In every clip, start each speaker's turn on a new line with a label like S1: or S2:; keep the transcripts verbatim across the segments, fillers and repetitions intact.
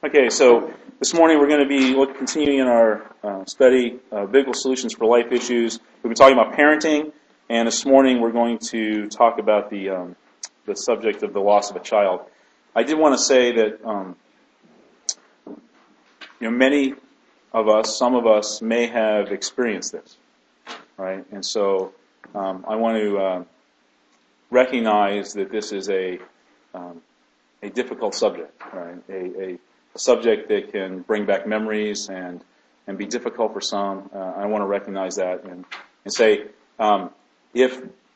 S1: Okay, so this morning we're going to be look, continuing in our uh, study, uh, Biblical Solutions for Life Issues. We've been talking about parenting, and this morning we're going to talk about the um, the subject of the loss of a child. I did want to say that um, you know many of us, some of us, may have experienced this, right? And so um, I want to uh, recognize that this is a um, a difficult subject, right? A, a a subject that can bring back memories and, and be difficult for some. Uh, I want to recognize that and, and say, um, if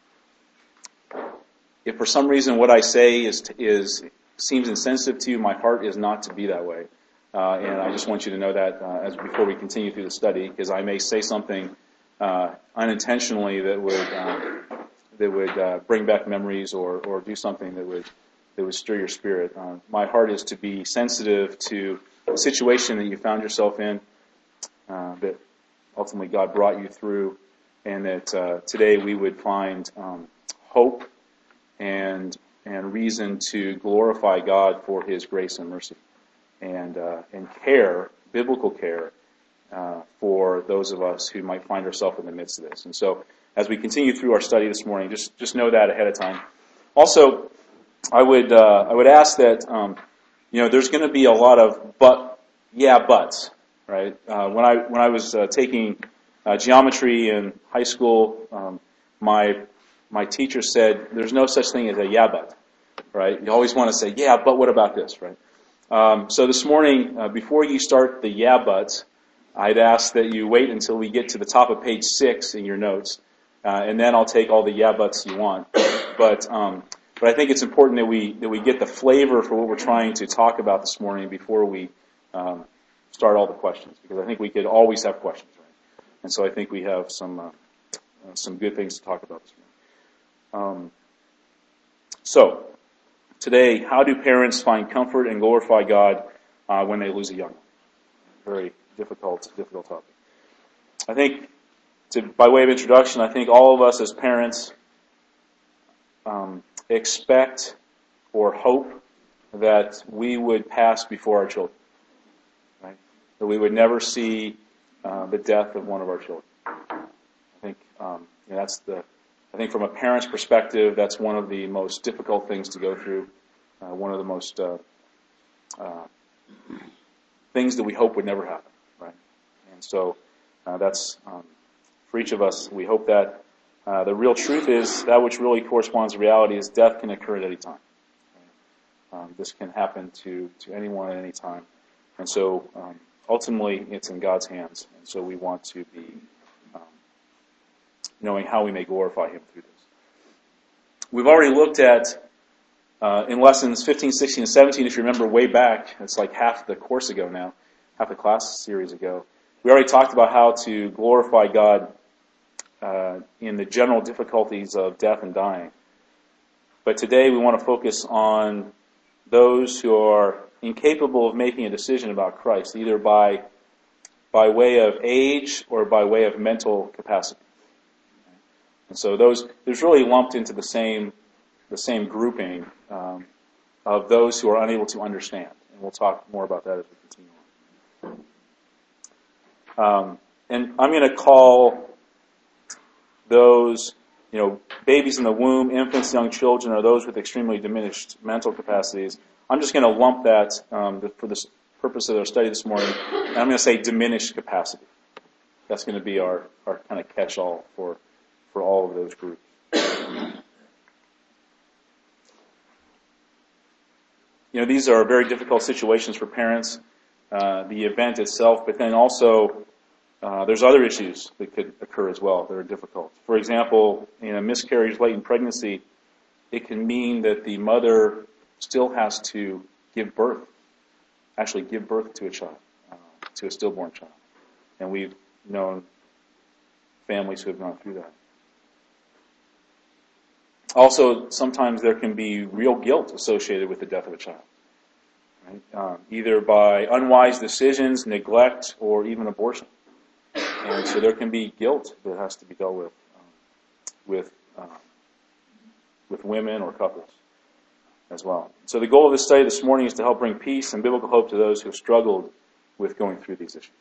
S1: if for some reason what I say is is seems insensitive to you, my heart is not to be that way. Uh, and I just want you to know that uh, as before we continue through the study, because I may say something uh, unintentionally that would um, that would uh, bring back memories or, or do something that would that would stir your spirit. Uh, my heart is to be sensitive to the situation that you found yourself in, uh, that ultimately God brought you through, and that uh, today we would find um, hope and and reason to glorify God for His grace and mercy, and uh, and care, biblical care, uh, for those of us who might find ourselves in the midst of this. And so, as we continue through our study this morning, just just know that ahead of time. Also, I would uh, I would ask that um, you know there's going to be a lot of but yeah buts, right? Uh, when I when I was uh, taking uh, geometry in high school, um, my my teacher said there's no such thing as a yeah but, right? You always want to say yeah, but what about this, right? Um, so this morning, uh, before you start the yeah buts, I'd ask that you wait until we get to the top of page six in your notes, uh, and then I'll take all the yeah buts you want, but. Um, But I think it's important that we that we get the flavor for what we're trying to talk about this morning before we um, start all the questions, because I think we could always have questions, right? And so I think we have some uh, uh, some good things to talk about this morning. Um, so today, how do parents find comfort and glorify God uh, when they lose a young one? Very difficult, difficult topic. I think, to, by way of introduction, I think all of us as parents Um, expect or hope that we would pass before our children, right? That we would never see uh, the death of one of our children. I think um, you know, that's the. I think from a parent's perspective, that's one of the most difficult things to go through. Uh, one of the most uh, uh, things that we hope would never happen, right? And so uh, that's um, for each of us. We hope that. Uh, the real truth is, that which really corresponds to reality is death can occur at any time. Um, this can happen to, to anyone at any time. And so, um, ultimately, it's in God's hands. And so we want to be um, knowing how we may glorify Him through this. We've already looked at, uh, in lessons fifteen, sixteen, and seventeen, if you remember way back, it's like half the course ago now, half the class series ago, we already talked about how to glorify God Uh, in the general difficulties of death and dying. But today we want to focus on those who are incapable of making a decision about Christ, either by by way of age or by way of mental capacity. And so those there's really lumped into the same the same grouping um, of those who are unable to understand. And we'll talk more about that as we continue on. Um, and I'm going to call those, you know, babies in the womb, infants, young children, or those with extremely diminished mental capacities. I'm just going to lump that um, for the purpose of our study this morning, and I'm going to say diminished capacity. That's going to be our, our kind of catch-all for for all of those groups. You know, these are very difficult situations for parents, uh, the event itself, but then also Uh, there's other issues that could occur as well that are difficult. For example, in a miscarriage late in pregnancy, it can mean that the mother still has to give birth, actually give birth to a child, uh, to a stillborn child. And we've known families who have gone through that. Also, sometimes there can be real guilt associated with the death of a child, right? Um, either by unwise decisions, neglect, or even abortion. And so there can be guilt that has to be dealt with um, with um, with women or couples. as well. So the goal of this study this morning is to help bring peace and biblical hope to those who have struggled with going through these issues.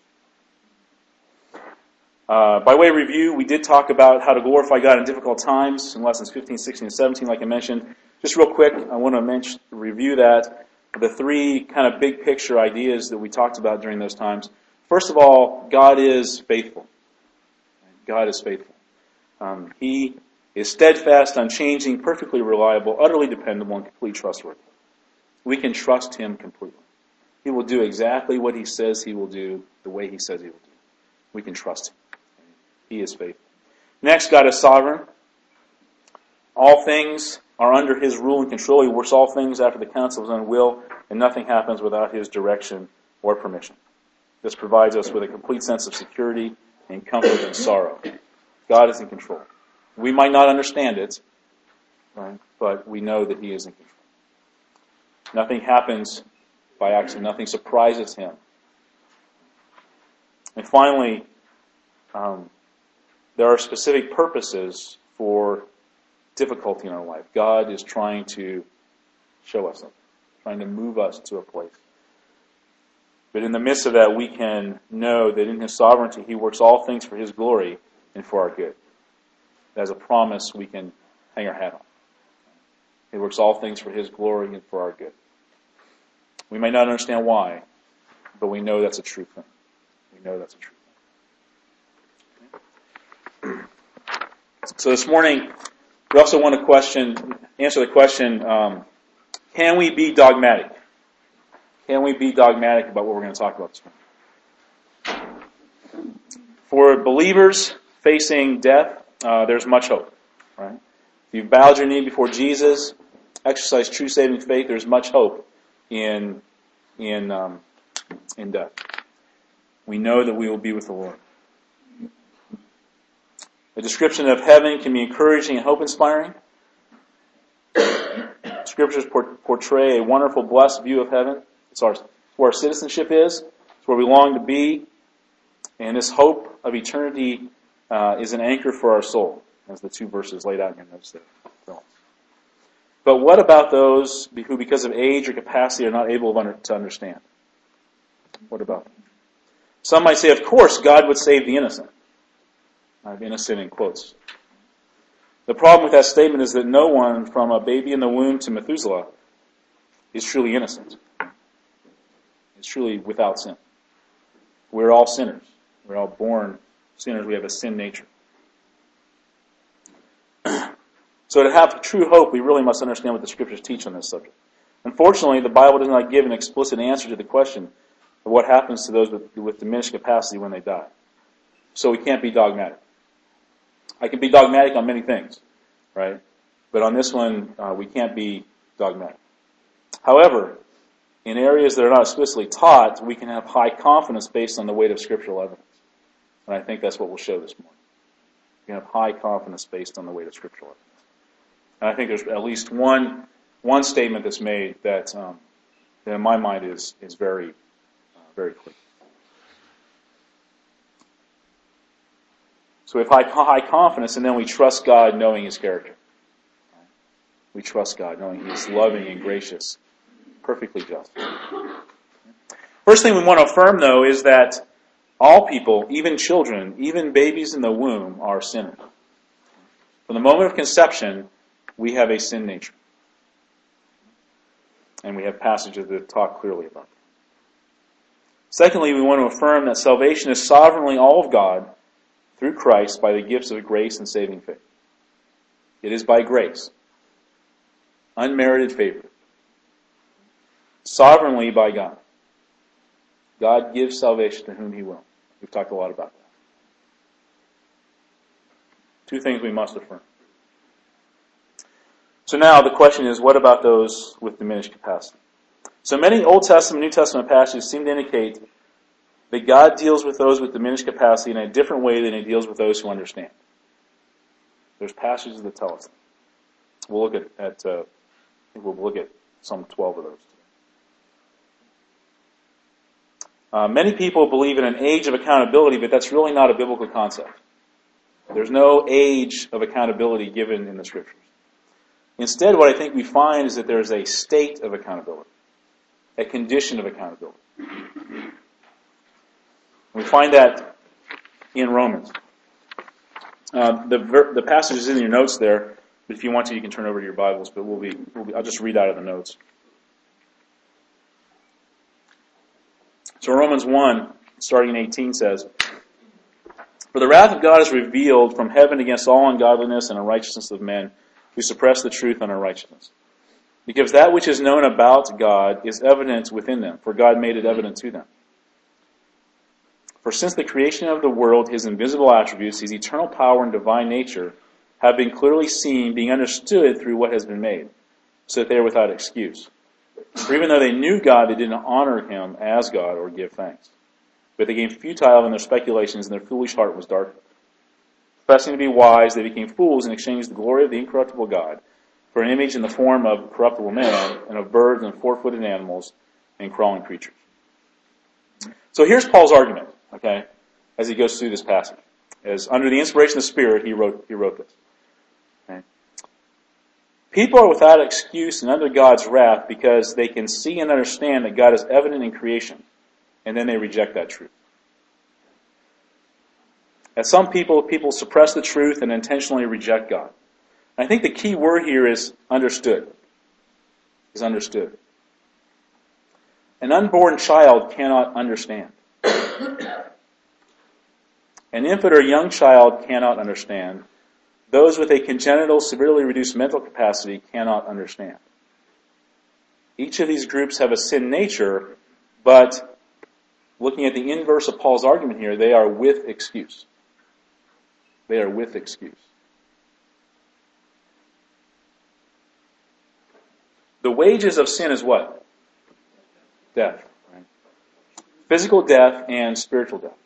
S1: Uh, by way of review, we did talk about how to glorify God in difficult times in lessons fifteen, sixteen, and seventeen, like I mentioned. Just real quick, I want to mention, review that, the three kind of big picture ideas that we talked about during those times. First of all, God is faithful. God is faithful. Um, he is steadfast, unchanging, perfectly reliable, utterly dependable, and completely trustworthy. We can trust Him completely. He will do exactly what He says He will do, the way He says He will do. We can trust Him. He is faithful. Next, God is sovereign. All things are under His rule and control. He works all things after the counsel of His own will, and nothing happens without His direction or permission. This provides us with a complete sense of security and comfort in sorrow. God is in control. We might not understand it, right? But we know that He is in control. Nothing happens by accident. Nothing surprises Him. And finally, um, there are specific purposes for difficulty in our life. God is trying to show us something, trying to move us to a place. But in the midst of that, we can know that in His sovereignty, He works all things for His glory and for our good. As a promise we can hang our hat on. He works all things for His glory and for our good. We may not understand why, but we know that's a true thing. We know that's a true thing. So this morning, we also want to question, answer the question, um, can we be dogmatic? Can we be dogmatic about what we're going to talk about this morning? For believers facing death, uh, there's much hope. Right? If you've bowed your knee before Jesus, exercised true saving faith, there's much hope in in um, in death. We know that we will be with the Lord. The description of heaven can be encouraging and hope-inspiring. Scriptures portray a wonderful, blessed view of heaven. It's our, where our citizenship is. It's where we long to be. And this hope of eternity uh, is an anchor for our soul, as the two verses laid out in your notes there. But what about those who, because of age or capacity, are not able to understand? What about them? Some might say, of course, God would save the innocent. I have innocent in quotes. The problem with that statement is that no one, from a baby in the womb to Methuselah, is truly innocent. Is truly without sin. We're all sinners. We're all born sinners. We have a sin nature. So to have true hope, we really must understand what the Scriptures teach on this subject. Unfortunately, the Bible does not give an explicit answer to the question of what happens to those with, with diminished capacity when they die. So we can't be dogmatic. I can be dogmatic on many things, right? But on this one, uh, we can't be dogmatic. However, in areas that are not explicitly taught, we can have high confidence based on the weight of scriptural evidence. And I think that's what we'll show this morning. We can have high confidence based on the weight of scriptural evidence. And I think there's at least one one statement that's made that, um, that in my mind is is very uh, very clear. So we have high, high confidence, and then we trust God knowing His character. We trust God knowing He is loving and gracious, perfectly just. First thing we want to affirm, though, is that all people, even children, even babies in the womb, are sinners. From the moment of conception, we have a sin nature. And we have passages that talk clearly about it. Secondly, we want to affirm that salvation is sovereignly all of God through Christ by the gifts of grace and saving faith. It is by grace. Unmerited favor. Sovereignly by God. God gives salvation to whom He will. We've talked a lot about that. Two things we must affirm. So now the question is, what about those with diminished capacity? So many Old Testament and New Testament passages seem to indicate that God deals with those with diminished capacity in a different way than He deals with those who understand. There's passages that tell us that. We'll look at, at uh, I think we'll look at some twelve of those today. Uh, many people believe in an age of accountability, but that's really not a biblical concept. There's no age of accountability given in the Scriptures. Instead, what I think we find is that there is a state of accountability, a condition of accountability. We find that in Romans. Uh, the ver- the passage is in your notes there. If you want to, you can turn over to your Bibles, but we'll be, we'll be I'll just read out of the notes. So Romans one, starting in eighteen, says, "For the wrath of God is revealed from heaven against all ungodliness and unrighteousness of men, who suppress the truth and unrighteousness. Because that which is known about God is evident within them, for God made it evident to them. For since the creation of the world, his invisible attributes, his eternal power and divine nature, have been clearly seen, being understood through what has been made, so that they are without excuse. For even though they knew God, they did not honor him as God or give thanks. But they became futile in their speculations, and their foolish heart was darkened. Professing to be wise, they became fools and exchanged the glory of the incorruptible God for an image in the form of corruptible man, and of birds and four-footed animals and crawling creatures." So here's Paul's argument, okay, as he goes through this passage. As under the inspiration of the Spirit, he wrote he wrote this. Okay. People are without excuse and under God's wrath because they can see and understand that God is evident in creation, and then they reject that truth. As some people, people suppress the truth and intentionally reject God. I think the key word here is understood. Is understood. An unborn child cannot understand. An infant or young child cannot understand. Those with a congenital, severely reduced mental capacity cannot understand. Each of these groups have a sin nature, but looking at the inverse of Paul's argument here, they are with excuse. They are with excuse. The wages of sin is what? Death. Right? Physical death and spiritual death.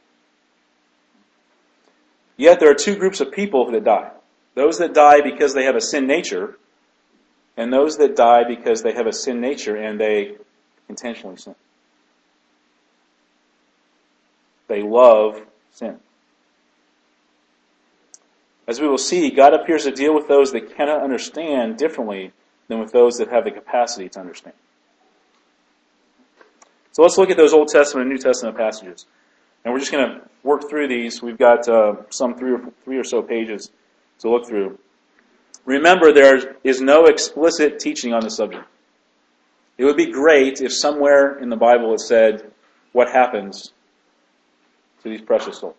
S1: Yet there are two groups of people that die. Those that die because they have a sin nature, and those that die because they have a sin nature and they intentionally sin. They love sin. As we will see, God appears to deal with those that cannot understand differently than with those that have the capacity to understand. So let's look at those Old Testament and New Testament passages. And we're just going to work through these. We've got uh, some three or, three or so pages to look through. Remember, there is no explicit teaching on the subject. It would be great if somewhere in the Bible it said what happens to these precious souls.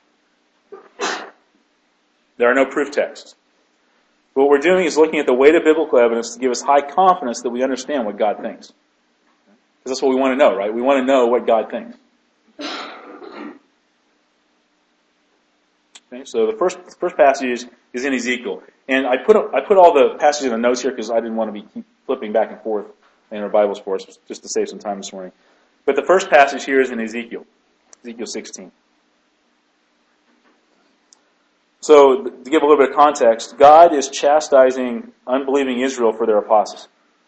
S1: There are no proof texts. What we're doing is looking at the weight of biblical evidence to give us high confidence that we understand what God thinks. Because that's what we want to know, right? We want to know what God thinks. Okay, so the first first passage is, is in Ezekiel. And I put I put all the passages in the notes here because I didn't want to be keep flipping back and forth in our Bibles for us, just to save some time this morning. But the first passage here is in Ezekiel, Ezekiel sixteen. So, to give a little bit of context, God is chastising unbelieving Israel for their apostasy.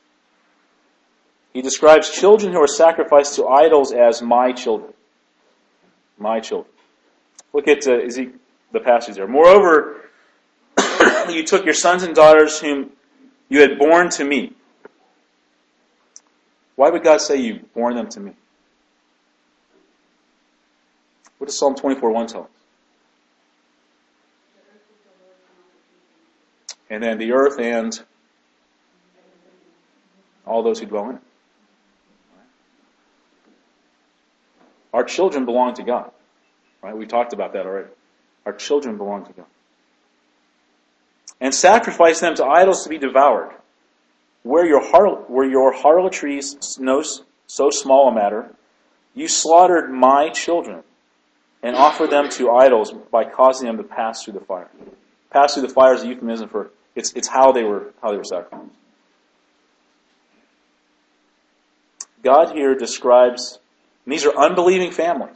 S1: He describes children who are sacrificed to idols as my children. My children. Look at uh, Ezekiel, the passage there. "Moreover, you took your sons and daughters whom you had borne to me." Why would God say you born them to me? What does Psalm twenty-four one tell us? And then the earth and all those who dwell in it. Our children belong to God. Right? We talked about that already. Our children belong to God. "And sacrifice them to idols to be devoured. Where your har- where your harlotries no so small a matter, you slaughtered my children and offered them to idols by causing them to pass through the fire." Pass through the fire is a euphemism for it's it's how they were how they were sacrificed. God here describes, and these are unbelieving families.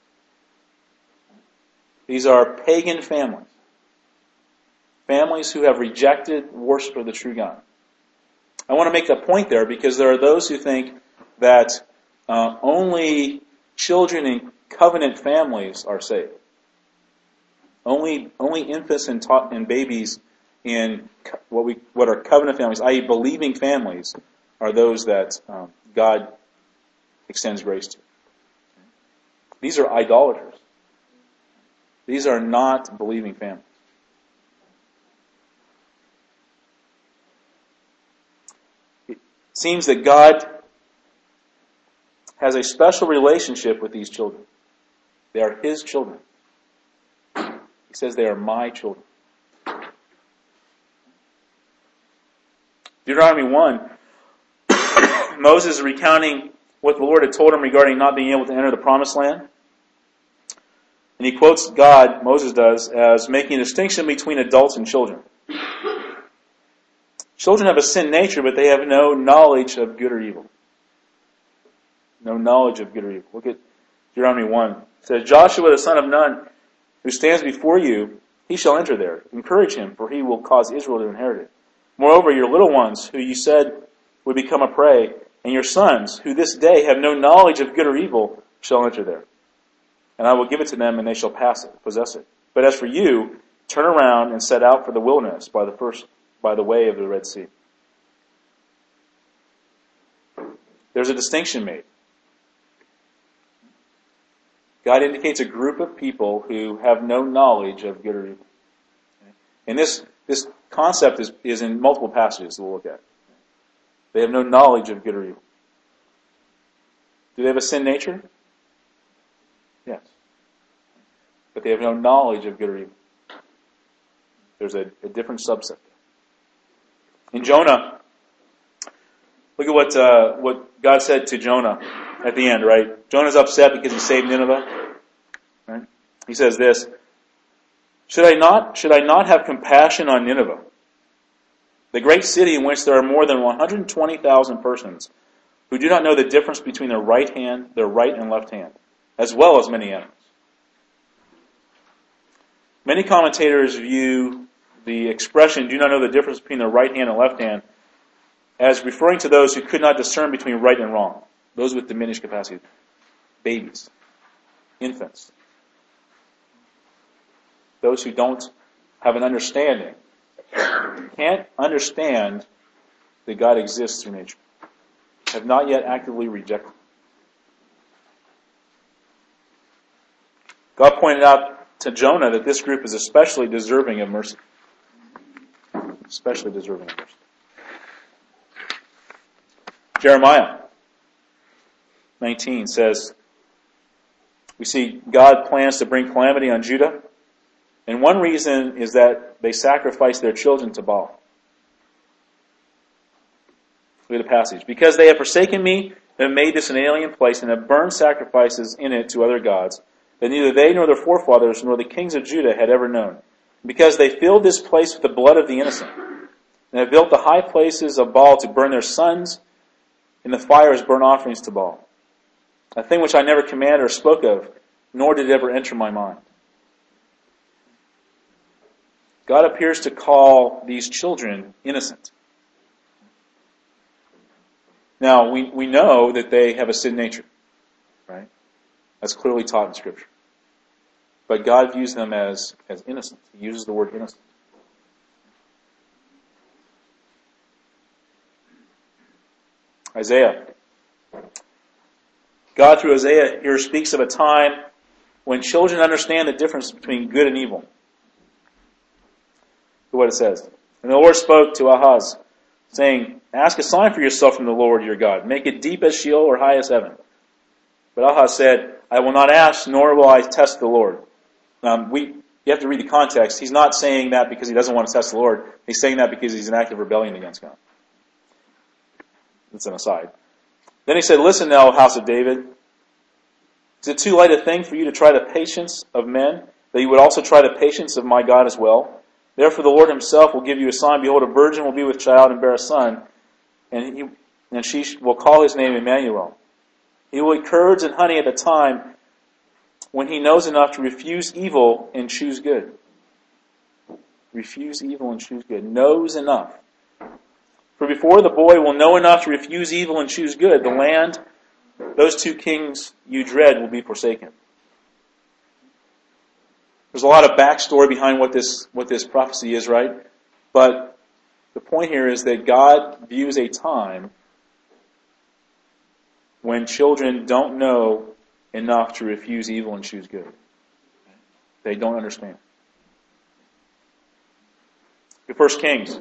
S1: These are pagan families. Families who have rejected worship of the true God. I want to make that point there because there are those who think that uh, only children in covenant families are saved. Only only infants and, ta- and babies in what we what are covenant families, that is believing families, are those that um, God extends grace to. These are idolaters. These are not believing families. It seems that God has a special relationship with these children. They are His children. He says they are my children. Deuteronomy one, Moses is recounting what the Lord had told him regarding not being able to enter the promised land. And he quotes God, Moses does, as making a distinction between adults and children. Children have a sin nature, but they have no knowledge of good or evil. No knowledge of good or evil. Look at Deuteronomy one. It says, Joshua the son of Nun, who stands before you, he shall enter there. Encourage him, for he will cause Israel to inherit it. Moreover, your little ones, who you said would become a prey, and your sons, who this day have no knowledge of good or evil, shall enter there. And I will give it to them, and they shall pass it, possess it. But as for you, turn around and set out for the wilderness by the first, by the way of the Red Sea. There's a distinction made. God indicates a group of people who have no knowledge of good or evil. And this this concept is, is in multiple passages that we'll look at. They have no knowledge of good or evil. Do they have a sin nature? Yes. But they have no knowledge of good or evil. There's a, a different subset. In Jonah, look at what uh, what God said to Jonah at the end, right? Jonah's upset because he saved Nineveh. Right? He says this, Should I not should I not have compassion on Nineveh, the great city in which there are more than one hundred twenty thousand persons who do not know the difference between their right hand, their right and left hand, as well as many animals? Many commentators view the expression, do not know the difference between their right hand and left hand, as referring to those who could not discern between right and wrong, those with diminished capacity, babies, infants, those who don't have an understanding, can't understand that God exists through nature, have not yet actively rejected. God pointed out to Jonah that this group is especially deserving of mercy. Especially deserving of mercy. Jeremiah nineteen says, we see God plans to bring calamity on Judah, and one reason is that they sacrifice their children to Baal. Look at the passage. Because they have forsaken me, and have made this an alien place, and have burned sacrifices in it to other gods, that neither they nor their forefathers nor the kings of Judah had ever known. Because they filled this place with the blood of the innocent, and have built the high places of Baal to burn their sons in the fire as burnt offerings to Baal. A thing which I never commanded or spoke of, nor did it ever enter my mind. God appears to call these children innocent. Now, we, we know that they have a sin nature, right? That's clearly taught in Scripture. But God views them as, as innocent. He uses the word innocent. Isaiah. God, through Isaiah, here speaks of a time when children understand the difference between good and evil. Look at what it says. And the Lord spoke to Ahaz, saying, Ask a sign for yourself from the Lord your God. Make it deep as Sheol or high as heaven. But Ahaz said, I will not ask, nor will I test the Lord. Um, we, you have to read the context. He's not saying that because he doesn't want to test the Lord. He's saying that because he's in active rebellion against God. That's an aside. Then he said, Listen now, house of David. Is it too light a thing for you to try the patience of men, that you would also try the patience of my God as well? Therefore the Lord himself will give you a sign. Behold, a virgin will be with child and bear a son, and, he, and she will call his name Emmanuel. He will eat curds and honey at the time when he knows enough to refuse evil and choose good. Refuse evil and choose good. Knows enough. For before the boy will know enough to refuse evil and choose good, the land, those two kings you dread, will be forsaken. There's a lot of backstory behind what this what this prophecy is, right? But the point here is that God views a time when children don't know enough to refuse evil and choose good. They don't understand. First Kings.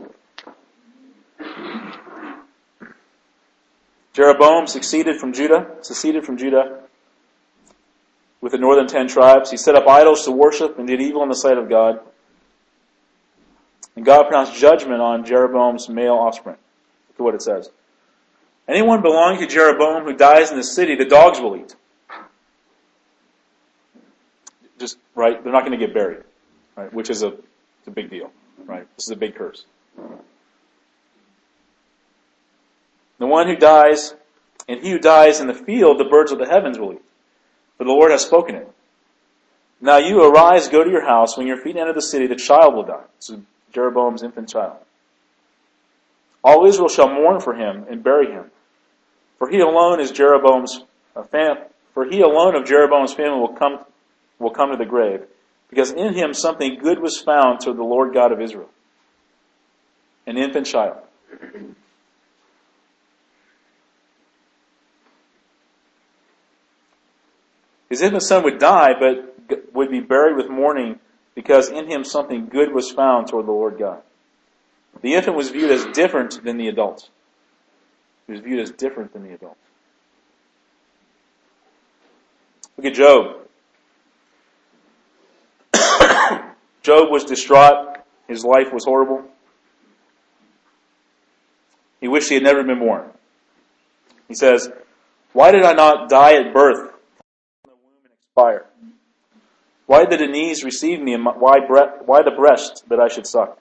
S1: Jeroboam succeeded from Judah, seceded from Judah with the northern ten tribes. He set up idols to worship and did evil in the sight of God. And God pronounced judgment on Jeroboam's male offspring. Look at what it says. Anyone belonging to Jeroboam who dies in the city, the dogs will eat. Just, right, they're not going to get buried, right, which is a, it's a big deal, right? This is a big curse. The one who dies, and he who dies in the field, the birds of the heavens will eat. For the Lord has spoken it. Now you arise, go to your house. When your feet enter the city, the child will die. This is Jeroboam's infant child. All Israel shall mourn for him and bury him. For he alone is Jeroboam's uh, fam- For he alone of Jeroboam's family will come will come to the grave, because in him something good was found to the Lord God of Israel. An infant child. His infant son would die, but would be buried with mourning, because in him something good was found toward the Lord God. The infant was viewed as different than the adult. He was viewed as different than the adult. Look at Job. Job was distraught. His life was horrible. He wished he had never been born. He says, "Why did I not die at birth, in the womb and expire? Why did the knees receive me, and why, bre- why the breast that I should suck?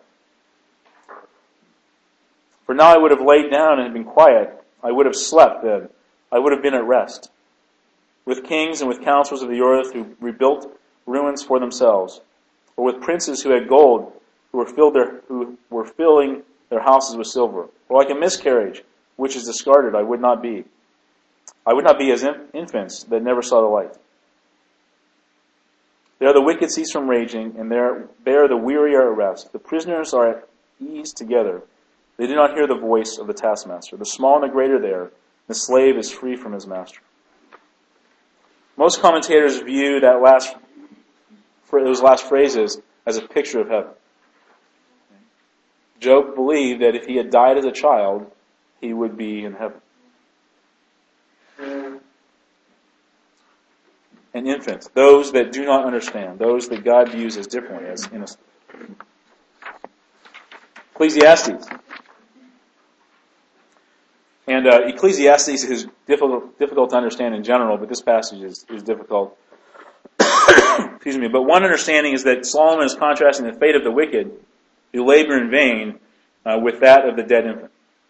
S1: For now I would have laid down and been quiet. I would have slept then. I would have been at rest. With kings and with counselors of the earth who rebuilt ruins for themselves, or with princes who had gold, who were filled their who were filling their houses with silver. Or like a miscarriage, which is discarded, I would not be. I would not be as infants that never saw the light. There the wicked cease from raging, and there, there the weary are at rest. The prisoners are at ease together. They do not hear the voice of the taskmaster. The small and the great are there. The slave is free from his master." Most commentators view that last, those last phrases as a picture of heaven. Job believed that if he had died as a child, he would be in heaven. An infant, those that do not understand, those that God views as differently, as innocent. Ecclesiastes. And uh, Ecclesiastes is difficult, difficult to understand in general, but this passage is, is difficult. Excuse me. But one understanding is that Solomon is contrasting the fate of the wicked who labor in vain uh, with that of the dead infant.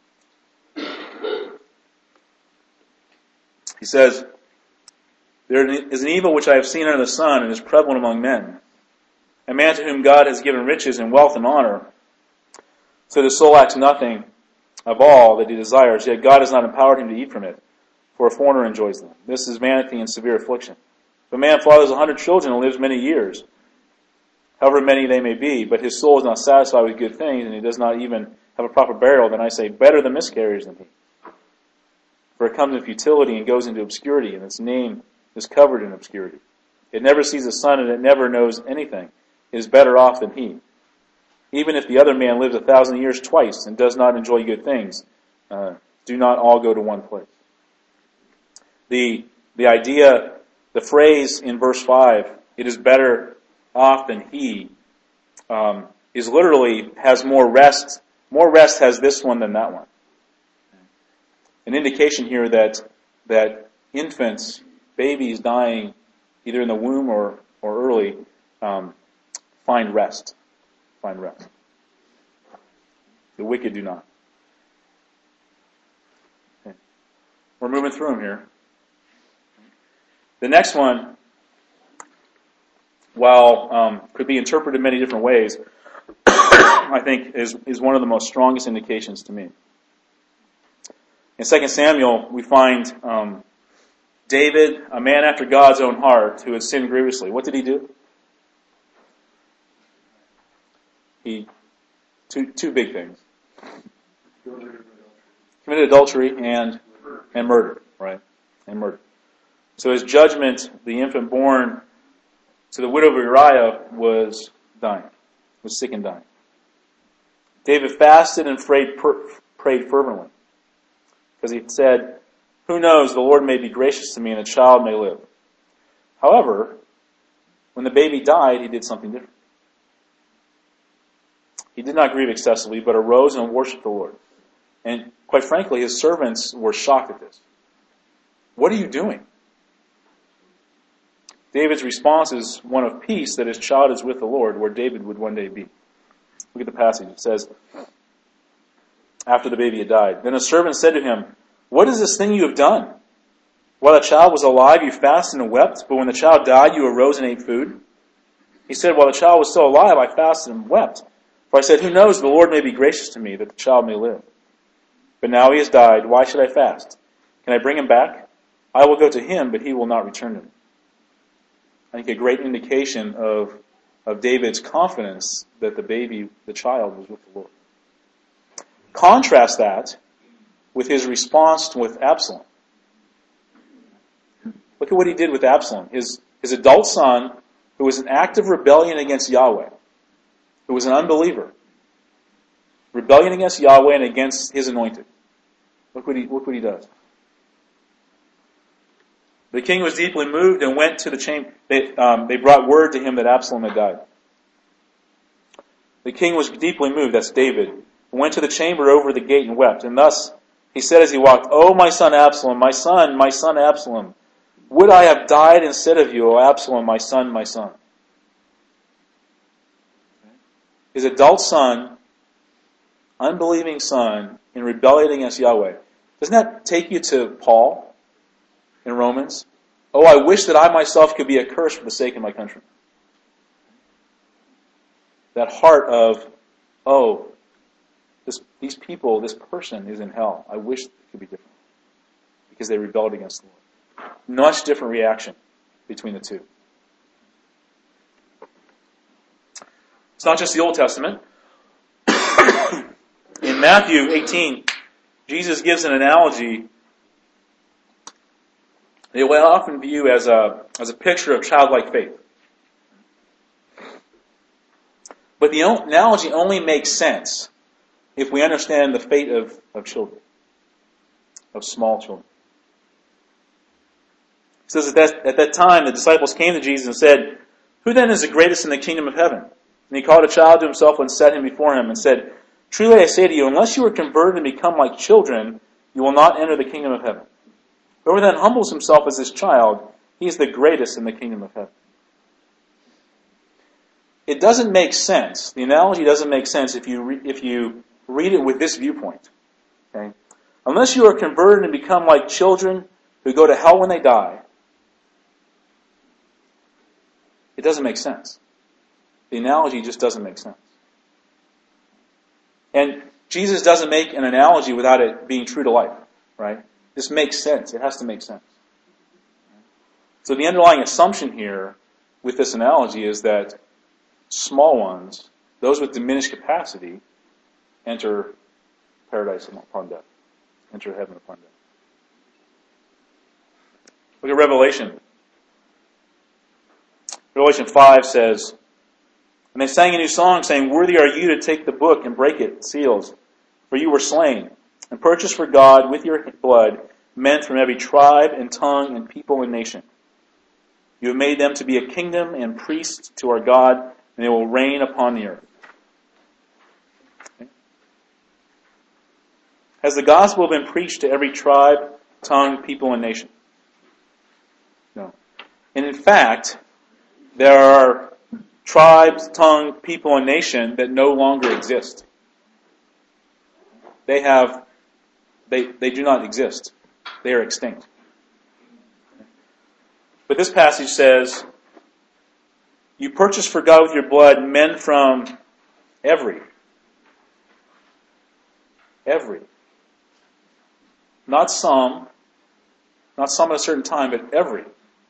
S1: He says, "There is an evil which I have seen under the sun and is prevalent among men. A man to whom God has given riches and wealth and honor, so the soul lacks nothing of all that he desires, yet God has not empowered him to eat from it, for a foreigner enjoys them. This is vanity and severe affliction. If a man fathers a hundred children and lives many years, however many they may be, but his soul is not satisfied with good things, and he does not even have a proper burial, then I say, better the miscarriage than he. For it comes in futility and goes into obscurity, and its name is covered in obscurity. It never sees the sun, and it never knows anything. It is better off than he. Even if the other man lives a thousand years twice and does not enjoy good things, uh, do not all go to one place." The the idea, the phrase in verse five, "it is better off than he," um, is literally has more rest. More rest has this one than that one. An indication here that that infants, babies dying either in the womb or or early, um, find rest. Find rest. The wicked do not. Okay. We're moving through them here. The next one, while um, could be interpreted many different ways, I think is is one of the most strongest indications to me. In Second Samuel, we find um, David, a man after God's own heart, who had sinned grievously. What did he do? He Two two big things. Committed adultery and and murder, right? And murder. So his judgment, the infant born to the widow of Uriah was dying, was sick and dying. David fasted and prayed, prayed fervently because he said, "Who knows, the Lord may be gracious to me and the child may live." However, when the baby died, he did something different. He did not grieve excessively, but arose and worshipped the Lord. And quite frankly, his servants were shocked at this. "What are you doing?" David's response is one of peace, that his child is with the Lord, where David would one day be. Look at the passage. It says, after the baby had died, "Then a servant said to him, 'What is this thing you have done? While the child was alive, you fasted and wept, but when the child died, you arose and ate food?' He said, 'While the child was still alive, I fasted and wept. For I said, who knows, the Lord may be gracious to me, that the child may live. But now he has died, why should I fast? Can I bring him back? I will go to him, but he will not return to me.'" I think a great indication of, of David's confidence that the baby, the child, was with the Lord. Contrast that with his response to, with Absalom. Look at what he did with Absalom. His, his adult son, who was in active rebellion against Yahweh, who was an unbeliever, rebellion against Yahweh and against his anointed. Look what he, look what he does. The king was deeply moved and went to the chamber. They, um, they brought word to him that Absalom had died. The king was deeply moved, that's David, and went to the chamber over the gate and wept. And thus he said as he walked, "Oh, my son Absalom, my son, my son Absalom, would I have died instead of you, O Absalom, my son, my son." His adult son, unbelieving son, in rebellion against Yahweh. Doesn't that take you to Paul in Romans? "Oh, I wish that I myself could be accursed for the sake of my country." That heart of, oh, this, these people, this person is in hell. I wish it could be different. Because they rebelled against the Lord. Much different reaction between the two. It's not just the Old Testament. In Matthew eighteen, Jesus gives an analogy that we often view as a, as a picture of childlike faith. But the analogy only makes sense if we understand the fate of, of children, of small children. It says at that, at that time the disciples came to Jesus and said, "Who then is the greatest in the kingdom of heaven?" And he called a child to himself and set him before him and said, "Truly I say to you, unless you are converted and become like children, you will not enter the kingdom of heaven. Whoever then humbles himself as this child, he is the greatest in the kingdom of heaven." It doesn't make sense. The analogy doesn't make sense if you re- if you read it with this viewpoint. Okay? Unless you are converted and become like children who go to hell when they die, it doesn't make sense. The analogy just doesn't make sense. And Jesus doesn't make an analogy without it being true to life, right? This makes sense. It has to make sense. So the underlying assumption here with this analogy is that small ones, those with diminished capacity, enter paradise upon death. Enter heaven upon death. Look at Revelation. Revelation five says, "And they sang a new song, saying, 'Worthy are you to take the book and break its seals. For you were slain, and purchased for God with your blood men from every tribe and tongue and people and nation. You have made them to be a kingdom and priests to our God, and they will reign upon the earth.'" Okay. Has the gospel been preached to every tribe, tongue, people, and nation? No. And in fact, there are tribes, tongue, people, and nation that no longer exist. They have, they, they do not exist. They are extinct. But this passage says, "You purchased for God with your blood men from every, every, not some, not some at a certain time, but every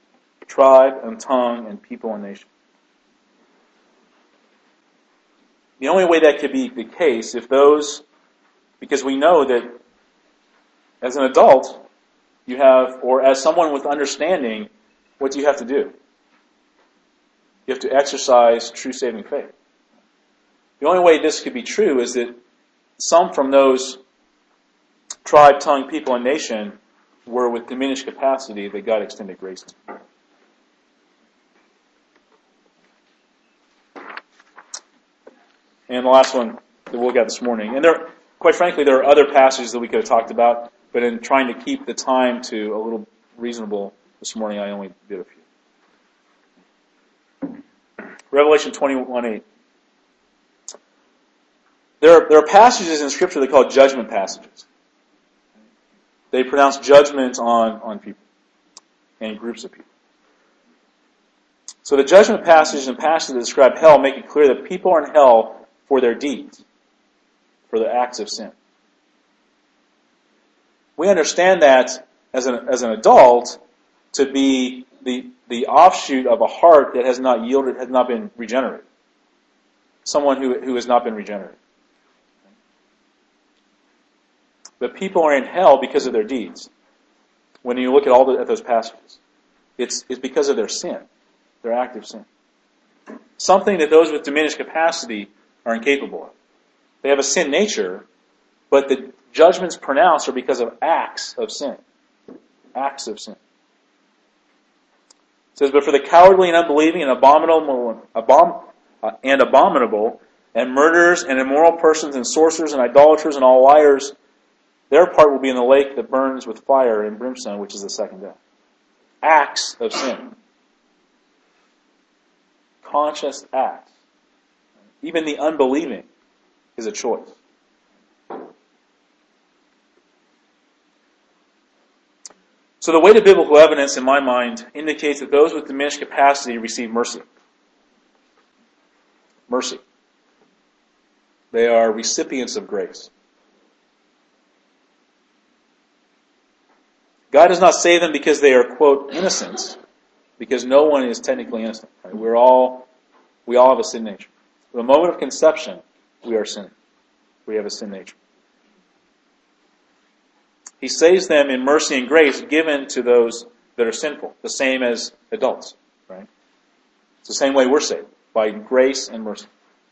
S1: tribe and tongue and people and nation." the only way that could be the case if those, because we know that as an adult, you have, or as someone with understanding, what do you have to do? You have to exercise true saving faith. The only way this could be true is that some from those tribe, tongue, people, and nation were with diminished capacity that God extended grace to. And the last one that we'll look at this morning, and there, quite frankly, there are other passages that we could have talked about, but in trying to keep the time to a little reasonable this morning, I only did a few. Revelation twenty-one eight. There are, there are passages in Scripture they call judgment passages. They pronounce judgment on, on people and groups of people. So the judgment passages and passages that describe hell make it clear that people are in hell for their deeds, for their acts of sin. We understand that as an, as an adult to be the, the offshoot of a heart that has not yielded, has not been regenerated. Someone who, who has not been regenerated. But people are in hell because of their deeds. When you look at all the, at those passages, it's, it's because of their sin, their active sin. Something that those with diminished capacity are incapable of. They have a sin nature, but the judgments pronounced are because of acts of sin. Acts of sin. It says, but for the cowardly and unbelieving and abominable, abom, uh, and abominable, and murderers and immoral persons and sorcerers and idolaters and all liars, their part will be in the lake that burns with fire and brimstone, which is the second death. Acts of sin. Conscious acts. Even the unbelieving is a choice. So the weight of biblical evidence, in my mind, indicates that those with diminished capacity receive mercy. Mercy. They are recipients of grace. God does not save them because they are, quote, innocent, because no one is technically innocent. Right? We're all, we all have a sin nature. From the moment of conception, we are sinning. We have a sin nature. He saves them in mercy and grace given to those that are sinful, the same as adults. Right? It's the same way we're saved, by grace and mercy.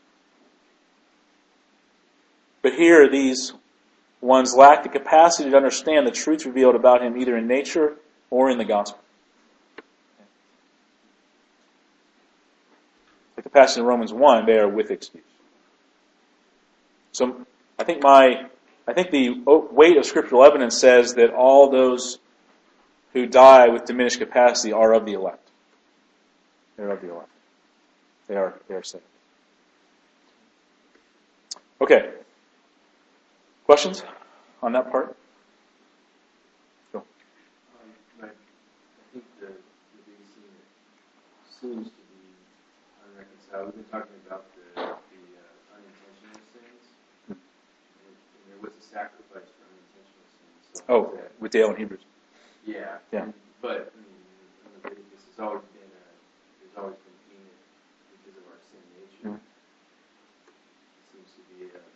S1: But here, these ones lack the capacity to understand the truth revealed about him either in nature or in the gospel. Like the passage in Romans one, they are with excuse. So I think my, I think the weight of scriptural evidence says that all those who die with diminished capacity are of the elect. They're of the elect. They are, they are saved. Okay. Questions on that part? Go.
S2: Um, I, I think the, the biggest thing that seems to be unreconciled, we've been talking about the, the uh, unintentional sins, and, and there was a sacrifice for unintentional sins. So
S1: Oh,
S2: that,
S1: with Dale and Hebrews.
S2: Yeah.
S1: Yeah.
S2: But I mean, in Leviticus, has always been a, there's always been payment because of our sin nature.
S1: Mm-hmm.
S2: Seems to be a,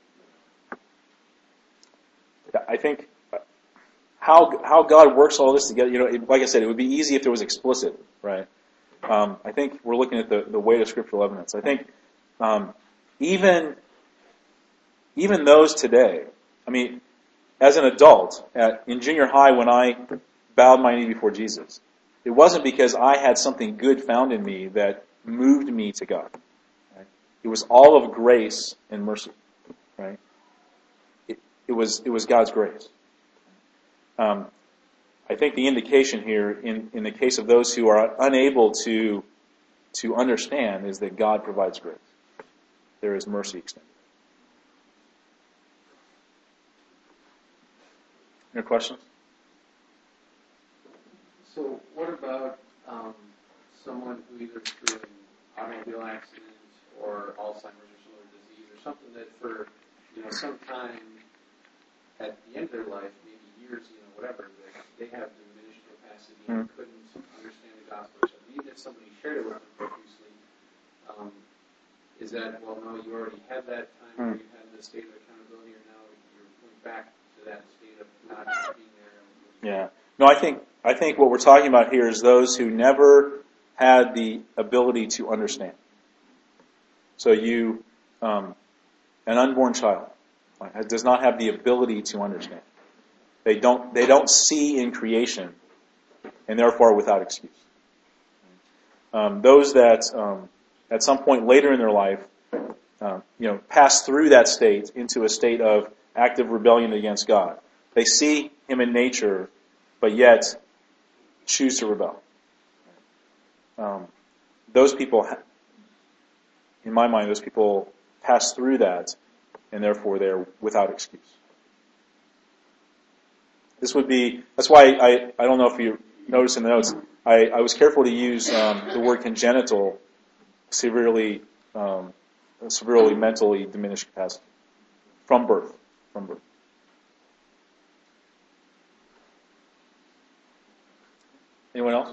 S1: I think how how God works all this together, you know, it, like I said, it would be easy if it was explicit, right? Um, I think we're looking at the, the weight of scriptural evidence. I think um, even even those today, I mean, as an adult, at, in junior high when I bowed my knee before Jesus, it wasn't because I had something good found in me that moved me to God. Right? It was all of grace and mercy, right? It was it was God's grace. Um, I think the indication here, in, in the case of those who are unable to to understand, is that God provides grace. There is mercy extended. Any questions?
S3: So what about um, someone who either through an automobile accident or Alzheimer's or some other disease or something that for you know some time at the end of their life, maybe years, you know, whatever, that they have diminished capacity and
S1: Mm.
S3: couldn't understand the gospel or something. Even if somebody shared it with them profusely, um, is is that, well, no, you already had that time
S1: Hmm.
S3: where you had the state of accountability, or now you're going back to that state of not being there?
S1: Yeah. No, I think I think what we're talking about here is those who never had the ability to understand. So you, um, an unborn child, right, does not have the ability to understand. They don't they don't see in creation, and therefore without excuse. Um, those that um, at some point later in their life, uh, you know, pass through that state into a state of active rebellion against God. They see Him in nature, but yet choose to rebel. Um, those people, in my mind, those people pass through that, and therefore they're without excuse. This would be, that's why I, I don't know if you notice in the notes, I, I was careful to use um, the word congenital, severely, um, severely mentally diminished capacity, from birth, from birth. Anyone else?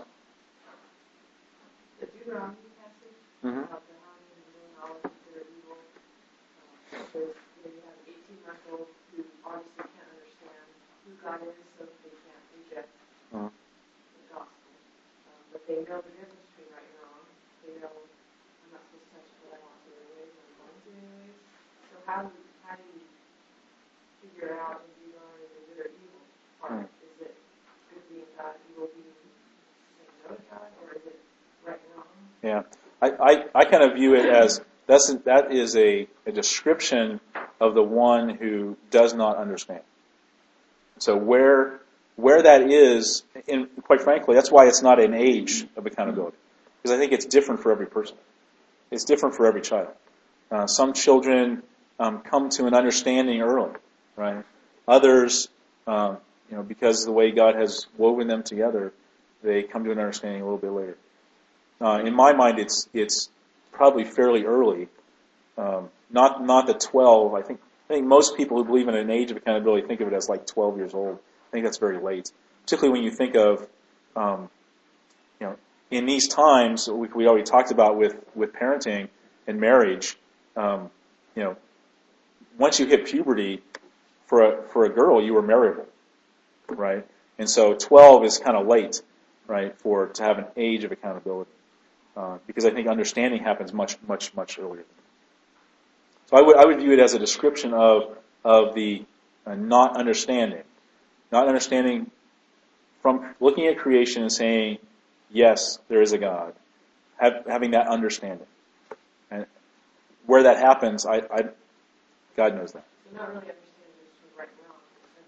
S4: The Deuteronomy passage
S1: Mm-hmm.
S4: about the harmony and the knowledge of good or evil, uh, says that you have an eighteen-month-old who obviously can't understand who God is, so they can't reject
S1: Uh-huh.
S4: the gospel. Um, but they know the difference between right and wrong. They know I'm not supposed to touch it, but I want to anyways, and I'm going to anyways. So how do you, how do you figure out in Deuteronomy the good or evil part?
S1: Hmm.
S4: Is it good being God, evil being saying no to God, or is it right and wrong?
S1: Yeah, I, I, I kind of view it as that's that is a, a description of the one who does not understand. So where where that is, and quite frankly, that's why it's not an age of accountability, because I think it's different for every person. It's different for every child. Uh, some children um, come to an understanding early, right? Others, um, you know, because of the way God has woven them together, they come to an understanding a little bit later. Uh, in my mind, it's it's probably fairly early. Um, not not the twelve. I think I think most people who believe in an age of accountability think of it as like twelve years old. I think that's very late, particularly when you think of, um, you know, in these times we, we already talked about with with parenting and marriage. Um, you know, once you hit puberty, for a for a girl, you were marriable, right? And so twelve is kind of late, right, for to have an age of accountability. Uh, because I think understanding happens much, much, much earlier. So I would, I would view it as a description of of the uh, not understanding, not understanding from looking at creation and saying, yes, there is a God, have, having that understanding, and where that happens, I, I God knows that.
S4: So not really understanding just right and wrong,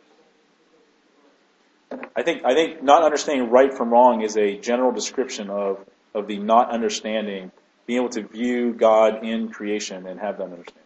S4: just understanding.
S1: I think I think not understanding right from wrong is a general description of of the not understanding, being able to view God in creation and have that understanding.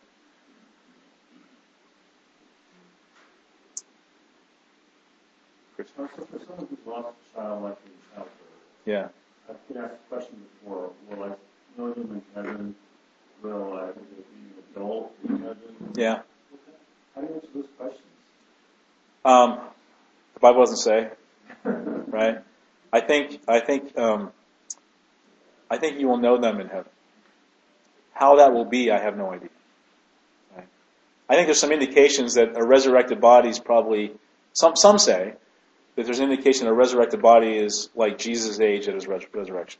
S1: Chris?
S5: So for someone who's lost a child like in childbirth,
S1: Yeah.
S5: I've been asked the question before, will I know them in heaven? Will I be an adult in heaven?
S1: Yeah.
S5: How do you answer those questions?
S1: Um, the Bible doesn't say, right? I think I think um, I think you will know them in heaven. How that will be, I have no idea. Right? I think there's some indications that a resurrected body is probably some some say that there's an indication that a resurrected body is like Jesus' age at his res- resurrection.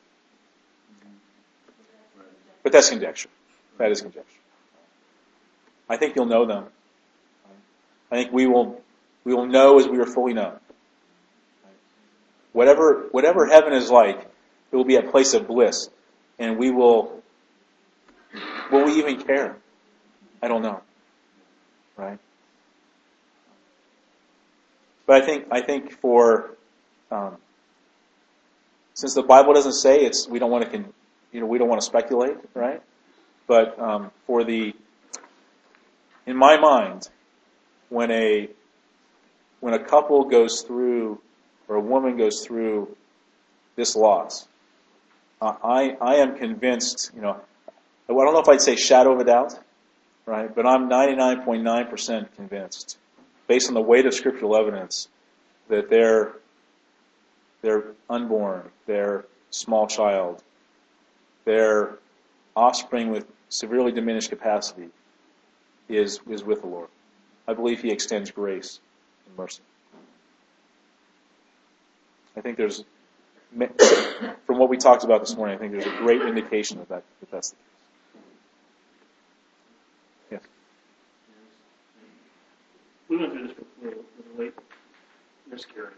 S1: But that's conjecture. That is conjecture. I think you'll know them. I think we will we will know as we are fully known. Whatever whatever heaven is like, it will be a place of bliss, and we will. Will we even care? I don't know. Right? But I think I think for um, since the Bible doesn't say it's, we don't want to con, you know we don't want to speculate, right? But um, for the in my mind, when a when a couple goes through or a woman goes through this loss, uh, I I am convinced. You know, I don't know if I'd say shadow of a doubt, right? But I'm ninety-nine point nine percent convinced, based on the weight of scriptural evidence, that their their unborn, their small child, their offspring with severely diminished capacity is is with the Lord. I believe He extends grace and mercy. I think there's, from what we talked about this morning, I think there's a great indication of that, that that's the case. Yes?
S6: We went through this with, with a late miscarriage.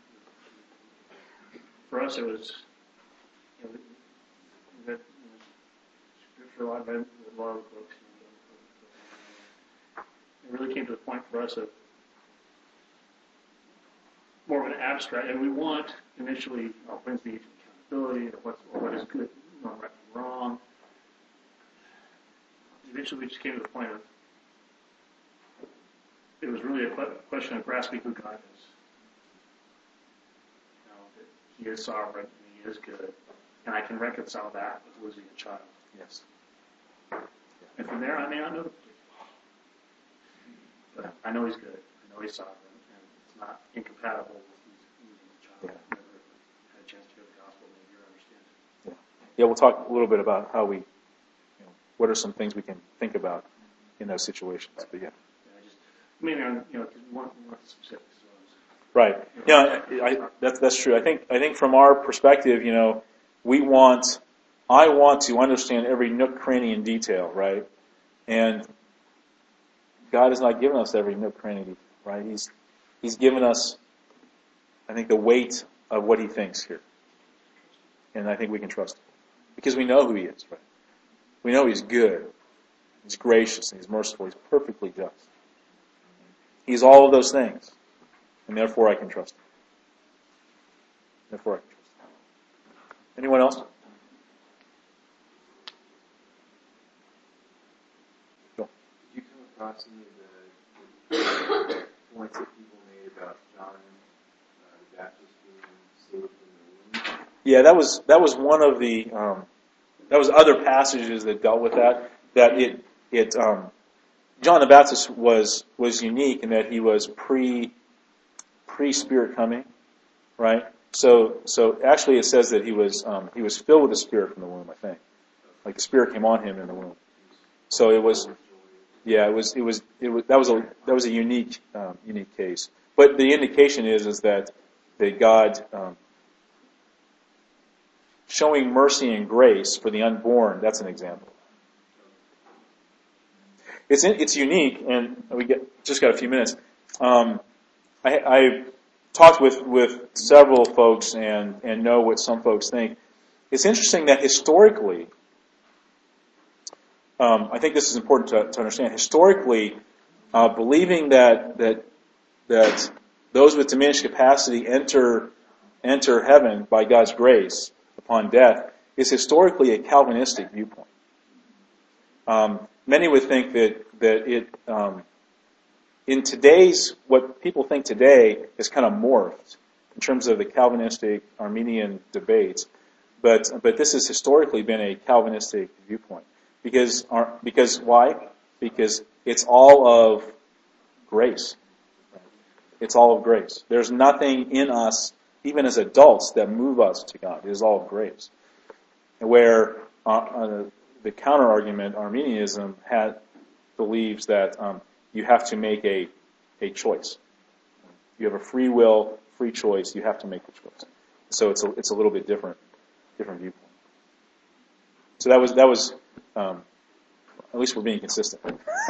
S6: For us, it was, you know, we read, you know, scripture a lot, read a lot of books. You know, it really came to the point for us of more of an abstract, and we want initially uh, when's the accountability, or what's or what is good, you know, right and wrong. Eventually, we just came to the point of it was really a question of grasping who God is. You know, that He is sovereign and He is good, and I can reconcile that with losing a child.
S1: Yes.
S6: And from there, I may not know the particulars, but I know He's good. I know He's sovereign, and it's not incompatible with losing a child.
S1: Yeah.
S6: I've never had a chance to hear the gospel, maybe you understand it.
S1: Yeah, we'll talk a little bit about how we, you know, what are some things we can think about in those situations. But yeah.
S6: I just, I mean, you know, because we want, we want the specifics. So
S1: Right. Yeah, I, I, that's that's true. I think I think from our perspective, you know, we want, I want to understand every nook, cranny, and detail, right? And God has not given us every nook, cranny, right? He's He's given us, I think, the weight of what He thinks here, and I think we can trust Him because we know who He is, right? We know He's good, He's gracious, and He's merciful. He's perfectly just. He's all of those things. And therefore I can trust Him. Therefore I can trust Him. Anyone else? Go.
S2: Did you come across any of the, the points that people made about John uh, the Baptist being saved in the womb?
S1: Yeah, that was that was one of the um, that was other passages that dealt with that. That it it um, John the Baptist was was unique in that he was pre. pre-Spirit coming, right? So, so actually, it says that he was um, he was filled with the Spirit from the womb. I think, like the Spirit came on him in the womb. So it was, yeah, it was, it was, it was. That was a that was a unique um, unique case. But the indication is is that that God um, showing mercy and grace for the unborn. That's an example. It's it's unique, and we get just got a few minutes. Um, I, I talked with, with several folks and, and know what some folks think. It's interesting that historically, um, I think this is important to, to understand. Historically, uh, believing that that that those with diminished capacity enter enter heaven by God's grace upon death is historically a Calvinistic viewpoint. Um, many would think that that it. Um, In today's, what people think today is kind of morphed in terms of the Calvinistic Arminian debates, but but this has historically been a Calvinistic viewpoint because because why? Because it's all of grace. It's all of grace. There's nothing in us, even as adults, that move us to God. It is all of grace. Where uh, uh, the counter argument, Arminianism, had, believes that. Um, You have to make a, a choice. You have a free will, free choice. You have to make the choice. So it's a, it's a little bit different, different viewpoint. So that was that was. Um, at least we're being consistent.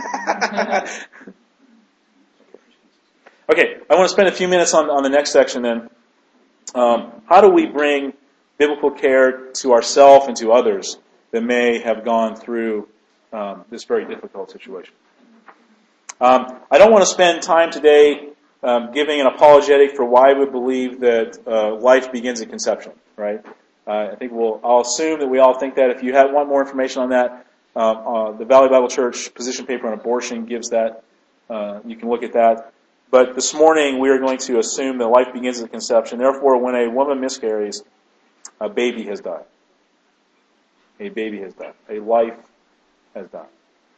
S1: Okay, I want to spend a few minutes on on the next section. Then, um, how do we bring biblical care to ourselves and to others that may have gone through um, this very difficult situation? Um, I don't want to spend time today um, giving an apologetic for why we believe that uh, life begins at conception, right? Uh, I think we'll, I'll assume that we all think that. If you have, want more information on that, um, uh, the Valley Bible Church position paper on abortion gives that. Uh, you can look at that. But this morning we are going to assume that life begins at conception. Therefore, when a woman miscarries, a baby has died. A baby has died. A life has died.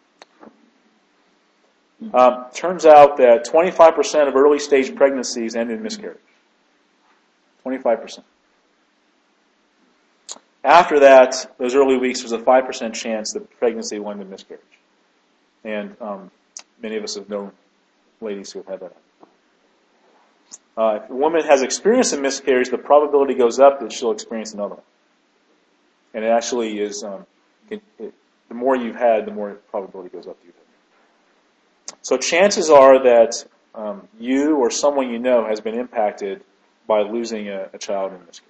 S1: Um, turns out that twenty-five percent of early stage pregnancies end in miscarriage. twenty-five percent. After that, those early weeks, there's a five percent chance that pregnancy will end in miscarriage. And um, many of us have known ladies who have had that. Uh, if a woman has experienced a miscarriage, the probability goes up that she'll experience another one. And it actually is, um, it, it, the more you've had, the more probability goes up that you've had. So chances are that um, you or someone you know has been impacted by losing a, a child in miscarriage.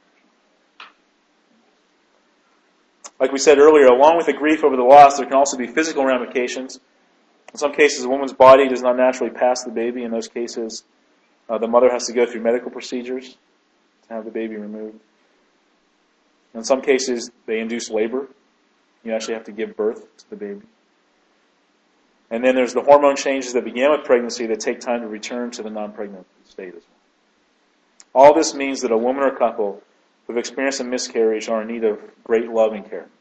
S1: Like we said earlier, along with the grief over the loss, there can also be physical ramifications. In some cases, a woman's body does not naturally pass the baby. In those cases, uh, the mother has to go through medical procedures to have the baby removed. In some cases, they induce labor. You actually have to give birth to the baby. And then there's the hormone changes that began with pregnancy that take time to return to the non-pregnant state as well. All this means that a woman or couple who have experienced a miscarriage are in need of great love and care.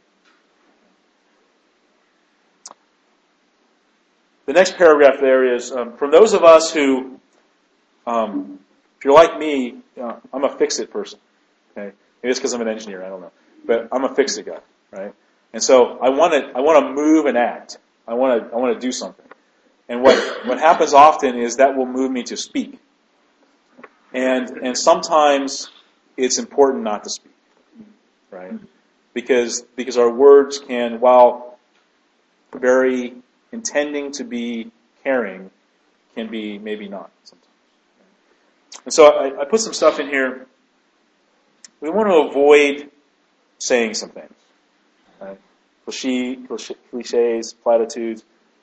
S1: The next paragraph there is, um, from those of us who, um, if you're like me, you know, I'm a fix-it person. Okay, maybe it's because I'm an engineer, I don't know, but I'm a fix-it guy, right? And so I want to, I want to move and act. I want to, I want to do something. And what what happens often is that will move me to speak. And and sometimes it's important not to speak, right? Because because our words can, while very intending to be caring, can be maybe not sometimes. And so I, I put some stuff in here. We want to avoid saying some things, right? Cliche, cliches, platitudes.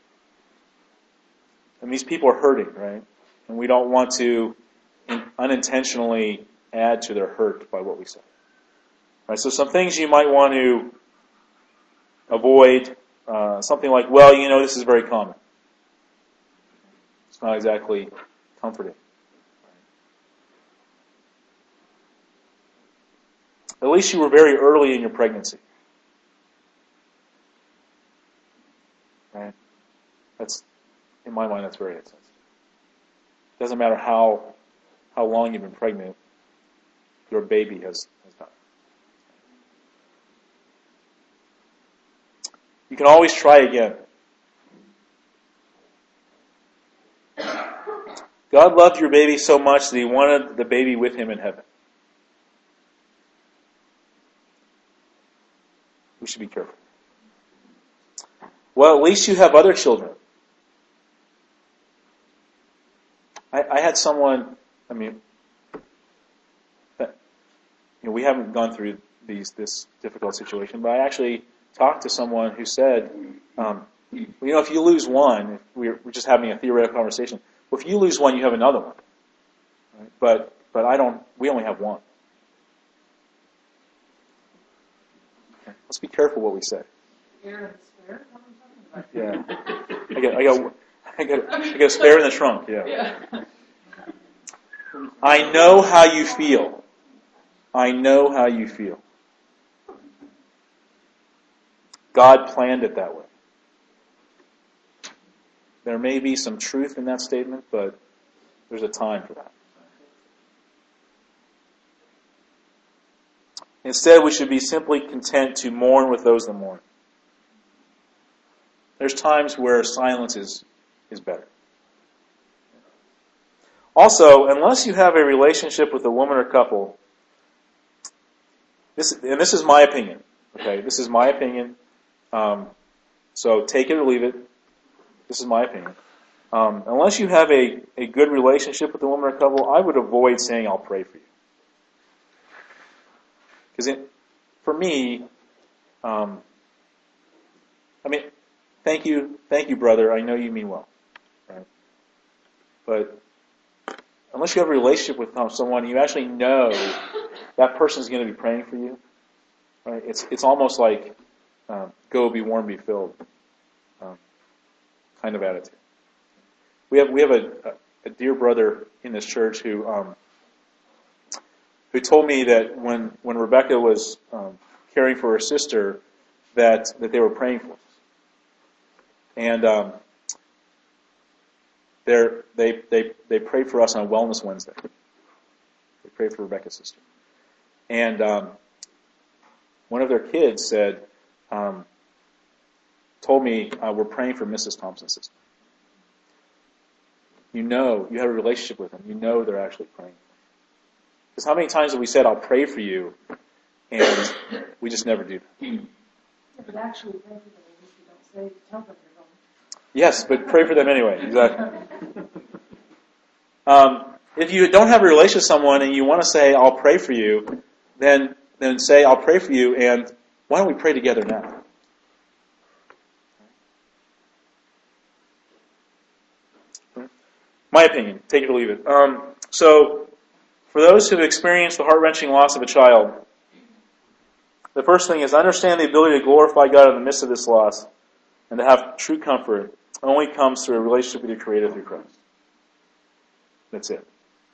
S1: And these people are hurting, right? And we don't want to unintentionally add to their hurt by what we say. Right? So some things you might want to avoid. Uh, something like, well, you know, this is very common. It's not exactly comforting. At least you were very early in your pregnancy. Right? That's, in my mind, that's very insensitive. It doesn't matter how how long you've been pregnant, your baby has, has died. You can always try again. God loved your baby so much that He wanted the baby with Him in heaven. We should be careful. Well, at least you have other children. I, I had someone, I mean, that, you know, we haven't gone through these this difficult situation, but I actually talked to someone who said, um, you know, if you lose one, we're, we're just having a theoretical conversation. Well, if you lose one, you have another one. Right? But but I don't. We only have one. Okay. Let's be careful what we say. Yeah. I got I got I got I got a spare in the trunk. Yeah. I know how you feel. I know how you feel. God planned it that way. There may be some truth in that statement, but there's a time for that. Instead, we should be simply content to mourn with those that mourn. There's times where silence is, is better. Also, unless you have a relationship with a woman or couple, this and this is my opinion. Okay, this is my opinion. Um, so take it or leave it. This is my opinion. Um, unless you have a, a good relationship with a woman or couple, I would avoid saying, I'll pray for you. Because for me, um, I mean, thank you, thank you, brother. I know you mean well. Right? But unless you have a relationship with someone, you actually know that person is going to be praying for you. Right? It's it's almost like um, go, be warm, be filled um, kind of attitude. We have we have a, a, a dear brother in this church who um, who told me that when when Rebecca was um, caring for her sister, that that they were praying for us, and um, they they they they prayed for us on Wellness Wednesday. They prayed for Rebecca's sister, and um, one of their kids said, um, told me, uh, we're praying for Missus Thompson's sister. You know, you have a relationship with them. You know they're actually praying. Because how many times have we said, I'll pray for you, and we just never do.
S4: Yeah, but actually pray for them, if you don't say, tell them you're going.
S1: Yes, but pray for them anyway. Exactly. Um, if you don't have a relationship with someone and you want to say, I'll pray for you, then then say, I'll pray for you, and why don't we pray together now? My opinion. Take it or leave it. Um, so, for those who have experienced the heart-wrenching loss of a child, the first thing is understand the ability to glorify God in the midst of this loss and to have true comfort only comes through a relationship with your Creator through Christ. That's it.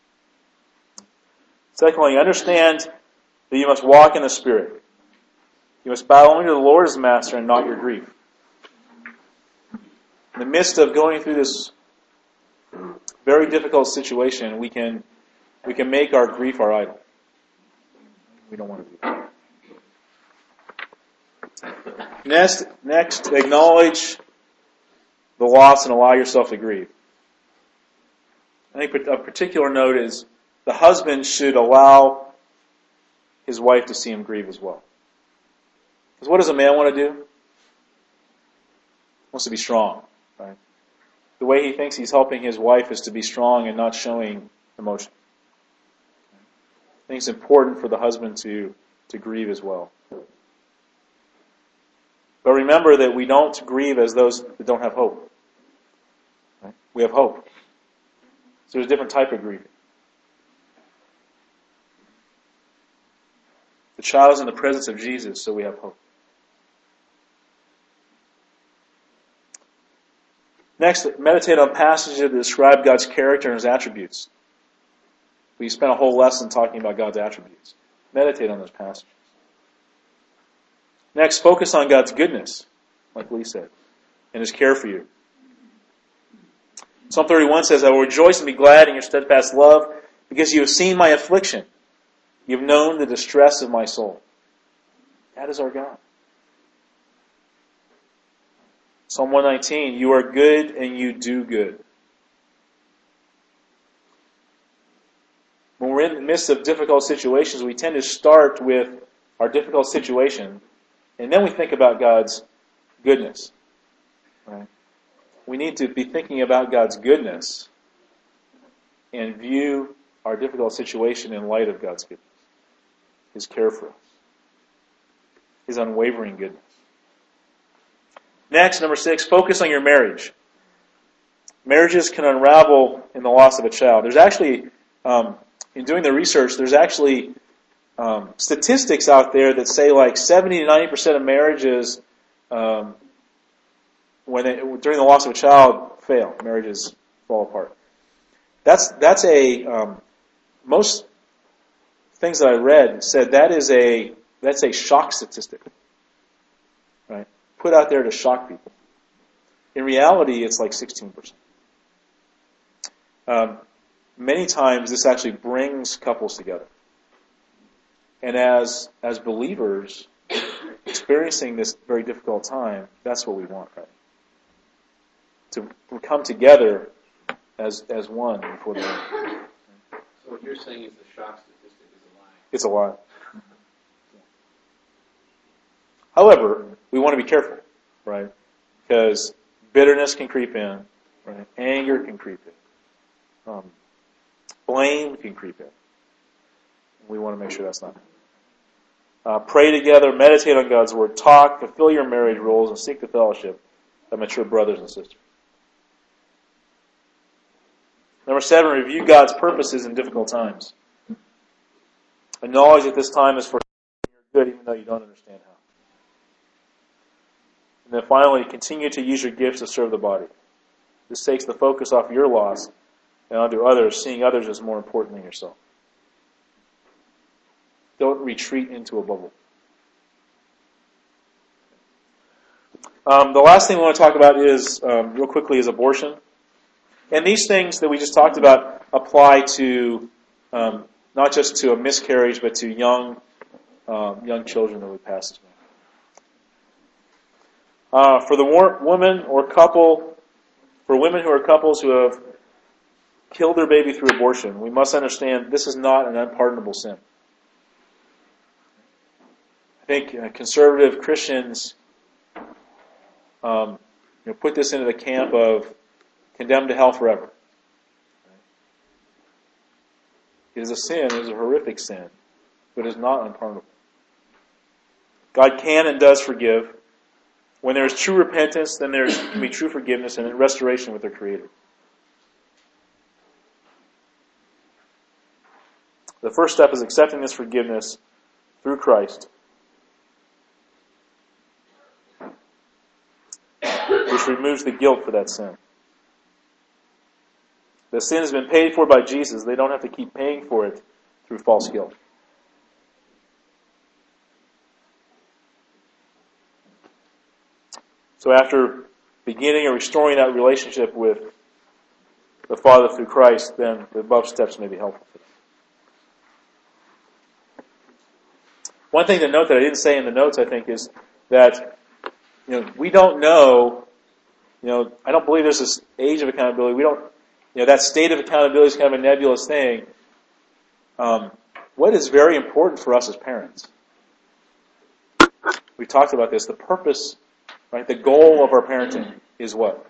S1: Secondly, understand that you must walk in the Spirit. You must bow only to the Lord as Master and not your grief. In the midst of going through this very difficult situation, we can we can make our grief our idol. We don't want to do that. Next, next, acknowledge the loss and allow yourself to grieve. I think a particular note is the husband should allow his wife to see him grieve as well. Because what does a man want to do? He wants to be strong, right? The way he thinks he's helping his wife is to be strong and not showing emotion. I think it's important for the husband to, to grieve as well. But remember that we don't grieve as those that don't have hope. Right? We have hope. So there's a different type of grieving. The child is in the presence of Jesus, so we have hope. Next, meditate on passages that describe God's character and His attributes. We spent a whole lesson talking about God's attributes. Meditate on those passages. Next, focus on God's goodness, like Lee said, and His care for you. Psalm thirty-one says, I will rejoice and be glad in your steadfast love, because you have seen my affliction. You have known the distress of my soul. That is our God. Psalm one nineteen, you are good and you do good. When we're in the midst of difficult situations, we tend to start with our difficult situation, and then we think about God's goodness. Right? We need to be thinking about God's goodness and view our difficult situation in light of God's goodness, His care for us, His unwavering goodness. Next, number six, focus on your marriage. Marriages can unravel in the loss of a child. There's actually, um, in doing the research, there's actually um, statistics out there that say like seventy to ninety percent of marriages, um, when they, during the loss of a child, fail. Marriages fall apart. That's that's a um, most things that I read said that is a that's a shock statistic. Right? Put out there to shock people. In reality, it's like sixteen percent. Um, many times, this actually brings couples together. And as as believers, experiencing this very difficult time, that's what we want, right? To come together as as one before the Lord.
S3: So what you're saying is the shock statistic is a lie.
S1: It's a lie. However, we want to be careful, right? Because bitterness can creep in, right? Anger can creep in. Um, blame can creep in. We want to make sure that's not. Uh, pray together, meditate on God's Word, talk, fulfill your marriage roles, and seek the fellowship of mature brothers and sisters. Number seven, review God's purposes in difficult times. Acknowledge that this time is for your good, even though you don't understand how. And then finally, continue to use your gifts to serve the body. This takes the focus off your loss and onto others, seeing others as more important than yourself. Don't retreat into a bubble. Um, the last thing we want to talk about is, um, real quickly, is abortion. And these things that we just talked about apply to um, not just to a miscarriage, but to young um, young children that would pass as well. Uh, for the war- woman or couple, for women who are couples who have killed their baby through abortion, we must understand this is not an unpardonable sin. I think uh, conservative Christians um, you know, put this into the camp of condemned to hell forever. It is a sin, it is a horrific sin, but it is not unpardonable. God can and does forgive. When there is true repentance, then there can be true forgiveness and restoration with their Creator. The first step is accepting this forgiveness through Christ, which removes the guilt for that sin. The sin has been paid for by Jesus. They don't have to keep paying for it through false guilt. So after beginning or restoring that relationship with the Father through Christ, then the above steps may be helpful. One thing to note that I didn't say in the notes, I think, is that you know we don't know. You know, I don't believe there's this age of accountability. We don't. You know, that state of accountability is kind of a nebulous thing. Um, what is very important for us as parents? We talked about this. The purpose, right? The goal of our parenting is what?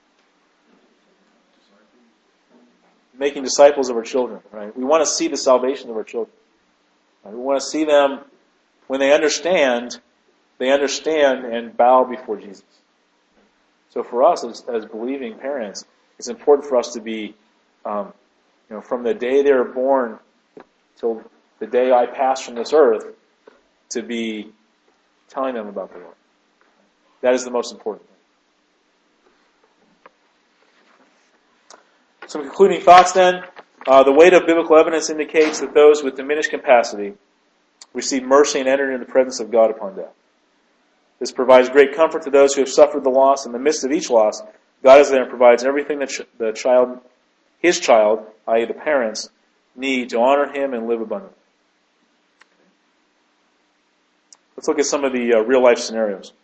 S1: Making disciples of our children, right? We want to see the salvation of our children. Right? We want to see them, when they understand, they understand and bow before Jesus. So for us as, as believing parents, it's important for us to be, um, you know, from the day they are born till the day I pass from this earth, to be telling them about the Lord. That is the most important thing. Some concluding thoughts then. Uh, the weight of biblical evidence indicates that those with diminished capacity receive mercy and enter into the presence of God upon death. This provides great comfort to those who have suffered the loss. In the midst of each loss, God is there and provides everything that ch- the child, his child, that is the parents, need to honor Him and live abundantly. Let's look at some of the uh, real-life scenarios.